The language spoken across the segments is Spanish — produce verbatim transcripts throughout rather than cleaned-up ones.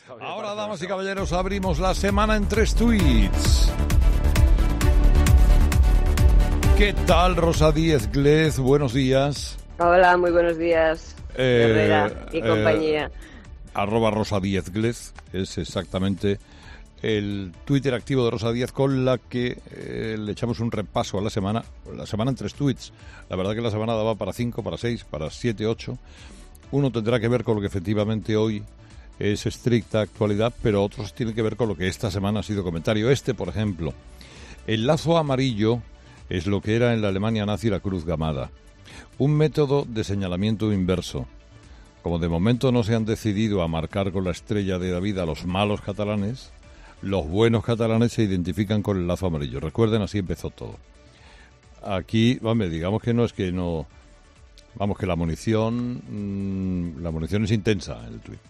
Ahora, damas y caballeros, abrimos la semana en tres tweets. ¿Qué tal, Rosa Díez Glez? Buenos días. Hola, muy buenos días, eh, Herrera y compañía. Eh, arroba Rosa Díez Glez es exactamente el Twitter activo de Rosa Díez, con la que eh, le echamos un repaso a la semana. La semana en tres tweets. La verdad que la semana daba para cinco, para seis, para siete, ocho. Uno tendrá que ver con lo que efectivamente hoy es estricta actualidad, pero otros tienen que ver con lo que esta semana ha sido comentario. Este, por ejemplo, el lazo amarillo es lo que era en la Alemania nazi la cruz gamada. Un método de señalamiento inverso. Como de momento no se han decidido a marcar con la estrella de David a los malos catalanes, los buenos catalanes se identifican con el lazo amarillo. Recuerden, así empezó todo. Aquí, vamos, digamos que no es que no... Vamos, que la munición, mmm, la munición es intensa en el tuit.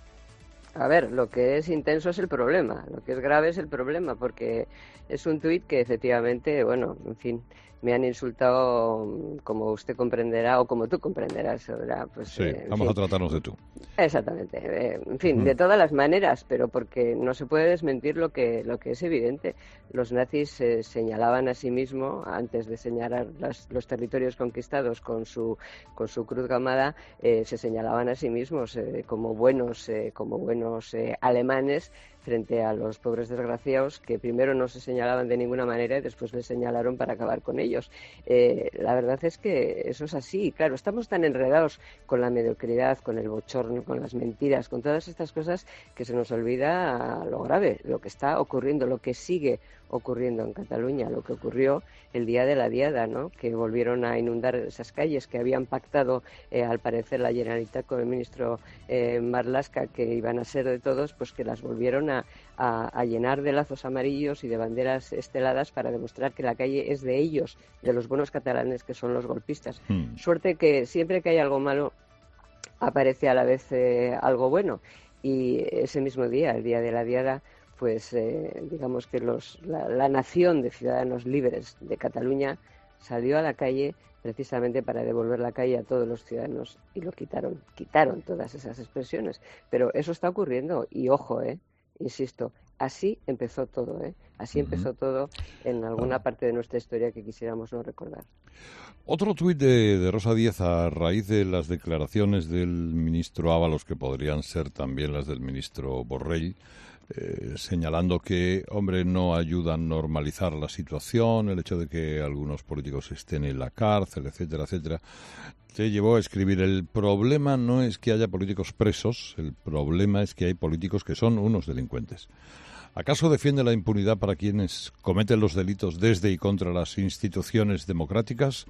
A ver, lo que es intenso es el problema, lo que es grave es el problema, porque es un tuit que efectivamente, bueno, en fin, me han insultado, como usted comprenderá o como tú comprenderás, ¿verdad? Pues, sí, eh, vamos fin. a tratarnos de tú. Exactamente, eh, en fin, Mm. de todas las maneras, pero porque no se puede desmentir lo que lo que es evidente. Los nazis se eh, señalaban a sí mismos, antes de señalar las, los territorios conquistados con su con su cruz gamada, eh, se señalaban a sí mismos eh, como buenos eh, como buenos eh, alemanes frente a los pobres desgraciados que primero no se señalaban de ninguna manera y después les señalaron para acabar con ellos. Eh, la verdad es que eso es así. Claro, estamos tan enredados con la mediocridad, con el bochorno, con las mentiras, con todas estas cosas que se nos olvida lo grave, lo que está ocurriendo, lo que sigue ocurriendo en Cataluña, lo que ocurrió el día de la Diada, ¿no? Que volvieron a inundar esas calles que habían pactado, eh, al parecer, la Generalitat con el ministro eh, Marlaska, que iban a ser de todos, pues que las volvieron a, a, a llenar de lazos amarillos y de banderas esteladas para demostrar que la calle es de ellos, de los buenos catalanes que son los golpistas. Hmm. Suerte que siempre que hay algo malo aparece a la vez eh, algo bueno, y ese mismo día, el día de la Diada, pues eh, digamos que los, la, la nación de ciudadanos libres de Cataluña salió a la calle precisamente para devolver la calle a todos los ciudadanos y lo quitaron, quitaron todas esas expresiones. Pero eso está ocurriendo y ojo, eh, insisto, así empezó todo, ¿eh? Así uh-huh. empezó todo en alguna ah. parte de nuestra historia que quisiéramos no recordar. Otro tuit de, de Rosa Díez a raíz de las declaraciones del ministro Ábalos, que podrían ser también las del ministro Borrell, Eh, señalando que, hombre, no ayuda a normalizar la situación, el hecho de que algunos políticos estén en la cárcel, etcétera, etcétera, te llevó a escribir: el problema no es que haya políticos presos, el problema es que hay políticos que son unos delincuentes. ¿Acaso defiende la impunidad para quienes cometen los delitos desde y contra las instituciones democráticas?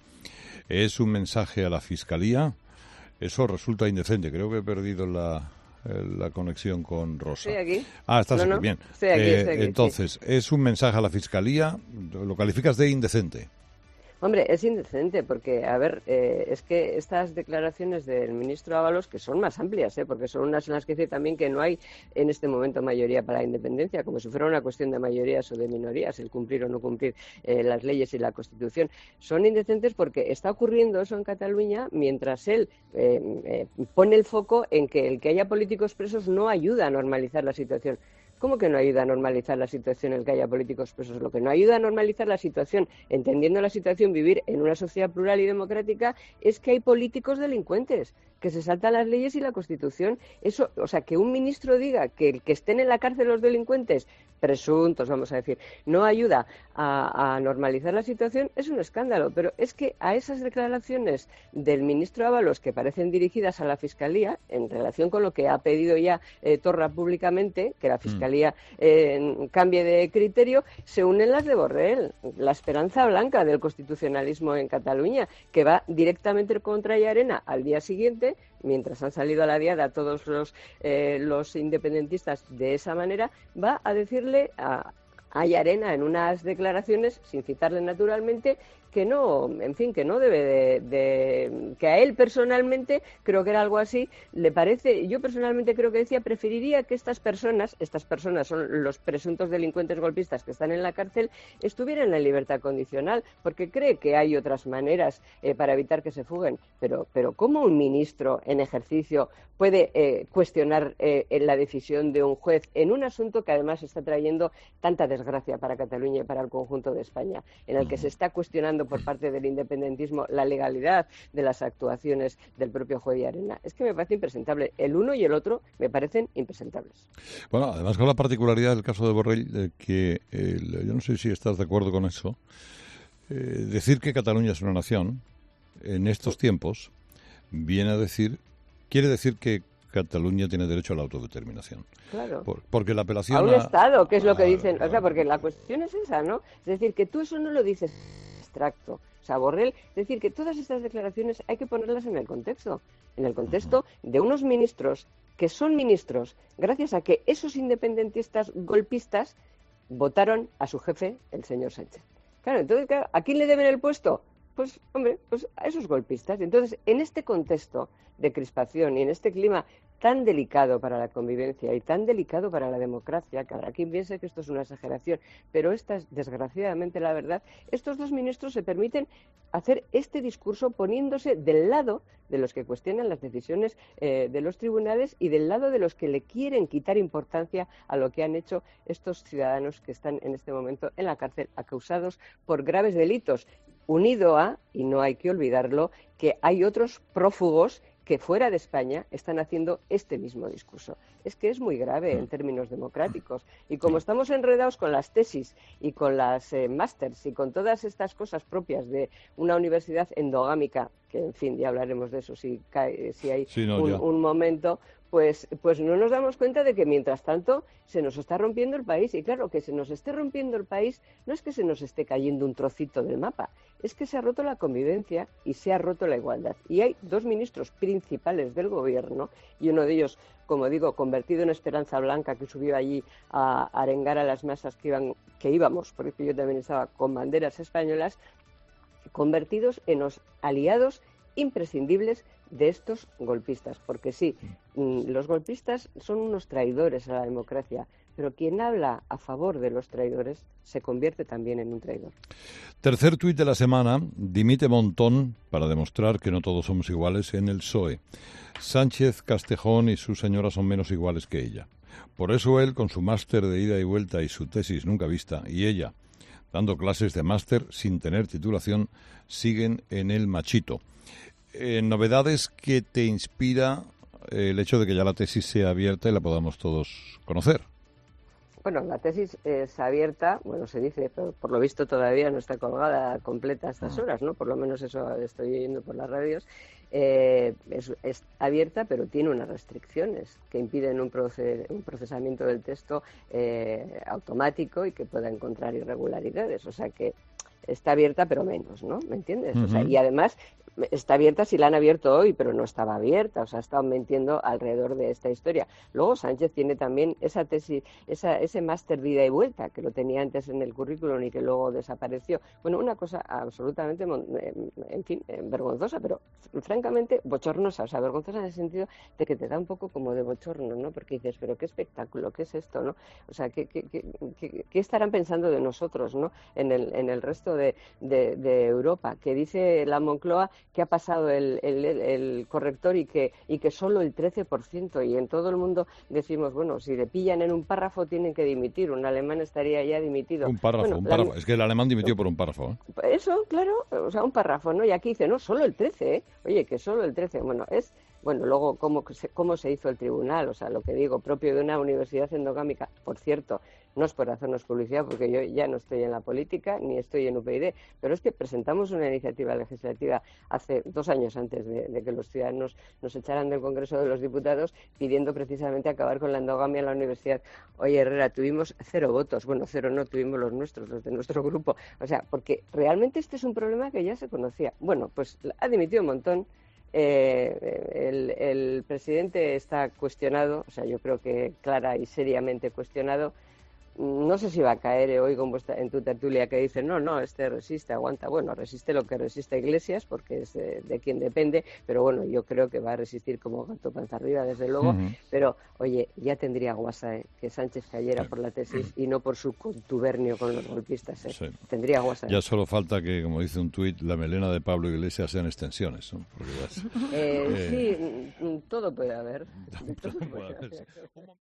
¿Es un mensaje a la Fiscalía? Eso resulta indecente. Creo que he perdido la... la conexión con Rosa. Estoy aquí. Ah, estás no, aquí, no. bien. Estoy aquí, eh, estoy aquí, entonces, sí. ¿es un mensaje a la Fiscalía? ¿Lo calificas de indecente? Hombre, es indecente porque, a ver, eh, es que estas declaraciones del ministro Ábalos, que son más amplias, ¿eh? Porque son unas en las que dice también que no hay en este momento mayoría para la independencia, como si fuera una cuestión de mayorías o de minorías, el cumplir o no cumplir eh, las leyes y la Constitución. Son indecentes porque está ocurriendo eso en Cataluña mientras él eh, eh, pone el foco en que el que haya políticos presos no ayuda a normalizar la situación. ¿Cómo que no ayuda a normalizar la situación el que haya políticos presos? Lo que no ayuda a normalizar la situación, entendiendo la situación, vivir en una sociedad plural y democrática, es que hay políticos delincuentes, que se saltan las leyes y la Constitución. Eso, o sea, que un ministro diga que el que estén en la cárcel los delincuentes, presuntos, vamos a decir, no ayuda a, a normalizar la situación, es un escándalo. Pero es que a esas declaraciones del ministro Ábalos, que parecen dirigidas a la Fiscalía, en relación con lo que ha pedido ya eh, Torra públicamente, que la Fiscalía eh, cambie de criterio, se unen las de Borrell, la esperanza blanca del constitucionalismo en Cataluña, que va directamente contra Llarena al día siguiente, mientras han salido a la diada todos los, eh, los independentistas de esa manera, va a decirle a, a Llarena en unas declaraciones, sin citarle naturalmente, que no, en fin, que no debe de, de, que a él personalmente, creo que era algo así, le parece, yo personalmente creo que decía, preferiría que estas personas, estas personas son los presuntos delincuentes golpistas que están en la cárcel, estuvieran en libertad condicional, porque cree que hay otras maneras eh, para evitar que se fuguen, pero, pero ¿cómo un ministro en ejercicio puede eh, cuestionar eh, la decisión de un juez en un asunto que además está trayendo tanta desgracia para Cataluña y para el conjunto de España, en el que se está cuestionando por parte del independentismo la legalidad de las actuaciones del propio juez de Arena? Es que me parece impresentable. El uno y el otro me parecen impresentables. Bueno, además con la particularidad del caso de Borrell, eh, que eh, yo no sé si estás de acuerdo con eso, eh, decir que Cataluña es una nación en estos tiempos viene a decir, quiere decir que Cataluña tiene derecho a la autodeterminación. Claro. Por, porque la apelación a un a... Estado, que es lo que a, dicen. O sea, porque la cuestión es esa, ¿no? Es decir, que tú eso no lo dices abstracto. O sea, Borrell, es decir, que todas estas declaraciones hay que ponerlas en el contexto. En el contexto de unos ministros que son ministros gracias a que esos independentistas golpistas votaron a su jefe, el señor Sánchez. Claro, entonces, claro, ¿a quién le deben el puesto? Pues, hombre, pues a esos golpistas. Entonces, en este contexto de crispación y en este clima tan delicado para la convivencia y tan delicado para la democracia, que habrá quien piense que esto es una exageración, pero esta es desgraciadamente la verdad, estos dos ministros se permiten hacer este discurso poniéndose del lado de los que cuestionan las decisiones eh, de los tribunales y del lado de los que le quieren quitar importancia a lo que han hecho estos ciudadanos que están en este momento en la cárcel acusados por graves delitos, unido a, y no hay que olvidarlo, que hay otros prófugos que fuera de España están haciendo este mismo discurso. Es que es muy grave en términos democráticos. Y como estamos enredados con las tesis y con las eh, másters y con todas estas cosas propias de una universidad endogámica, que en fin, ya hablaremos de eso si, cae, si hay sí, no, un, un momento, pues, pues no nos damos cuenta de que mientras tanto se nos está rompiendo el país. Y claro, que se nos esté rompiendo el país no es que se nos esté cayendo un trocito del mapa, es que se ha roto la convivencia y se ha roto la igualdad. Y hay dos ministros principales del gobierno, y uno de ellos, como digo, convertido en Esperanza Blanca, que subió allí a arengar a las masas que, iban, que íbamos, porque yo también estaba con banderas españolas, convertidos en los aliados imprescindibles de estos golpistas, porque sí, los golpistas son unos traidores a la democracia, pero quien habla a favor de los traidores se convierte también en un traidor. Tercer tuit de la semana, dimite Montón para demostrar que no todos somos iguales en el P S O E. Sánchez, Castejón y su señora son menos iguales que ella. Por eso él, con su máster de ida y vuelta y su tesis nunca vista, y ella, dando clases de máster sin tener titulación, siguen en el machito. Eh, novedades que te inspira el hecho de que ya la tesis sea abierta y la podamos todos conocer. Bueno, la tesis es abierta, bueno, se dice, pero por lo visto todavía no está colgada completa a estas horas, ¿no? Por lo menos eso estoy oyendo por las radios. Eh, es, es abierta, pero tiene unas restricciones que impiden un, proce un procesamiento del texto eh, automático y que pueda encontrar irregularidades. O sea que está abierta, pero menos, ¿no? ¿Me entiendes? Uh-huh. O sea, y además está abierta si la han abierto hoy, pero no estaba abierta, o sea, están mintiendo alrededor de esta historia. Luego Sánchez tiene también esa tesis, esa, ese máster de ida y vuelta, que lo tenía antes en el currículum y que luego desapareció. Bueno, una cosa absolutamente, en fin, vergonzosa, pero francamente bochornosa, o sea, vergonzosa en el sentido de que te da un poco como de bochorno, ¿no? Porque dices, pero qué espectáculo, qué es esto, ¿no? O sea, ¿qué, qué, qué, qué, qué estarán pensando de nosotros, ¿no? En el, en el resto de, de, de Europa, que dice la Moncloa que ha pasado el, el, el corrector y que, y que solo el trece por ciento, y en todo el mundo decimos, bueno, si le pillan en un párrafo tienen que dimitir, un alemán estaría ya dimitido. Un párrafo, bueno, un párrafo. La... Es que el alemán dimitió por un párrafo, ¿eh? Eso, claro, o sea, un párrafo, ¿no? Y aquí dice, no, solo el trece, ¿eh? Oye, que solo el trece, bueno, es... Bueno, luego, ¿cómo se, cómo se hizo el tribunal? O sea, lo que digo, propio de una universidad endogámica. Por cierto, no es por hacernos publicidad, porque yo ya no estoy en la política, ni estoy en U P YD, pero es que presentamos una iniciativa legislativa hace dos años antes de, de que los ciudadanos nos echaran del Congreso de los Diputados, pidiendo precisamente acabar con la endogamia en la universidad. Oye, Herrera, tuvimos cero votos. Bueno, cero no, tuvimos los nuestros, los de nuestro grupo. O sea, porque realmente este es un problema que ya se conocía. Bueno, pues ha dimitido un montón. Eh, el, el presidente está cuestionado, o sea, yo creo que clara y seriamente cuestionado. no sé si va a caer, eh, oigo en, vuestra, en tu tertulia que dicen, no, no, este resiste, aguanta. Bueno, resiste lo que resiste Iglesias, porque es de, de quien depende, pero bueno, yo creo que va a resistir como gato panza arriba, desde luego. Uh-huh. Pero, oye, ya tendría guasa, ¿eh? Que Sánchez cayera sí. por la tesis y no por su contubernio con los golpistas, ¿eh? Sí. Tendría guasa. Ya solo falta que, como dice un tuit, la melena de Pablo Iglesias sean extensiones, ¿no? Porque ya es, eh, eh... Sí, todo puede haber. Todo puede haber.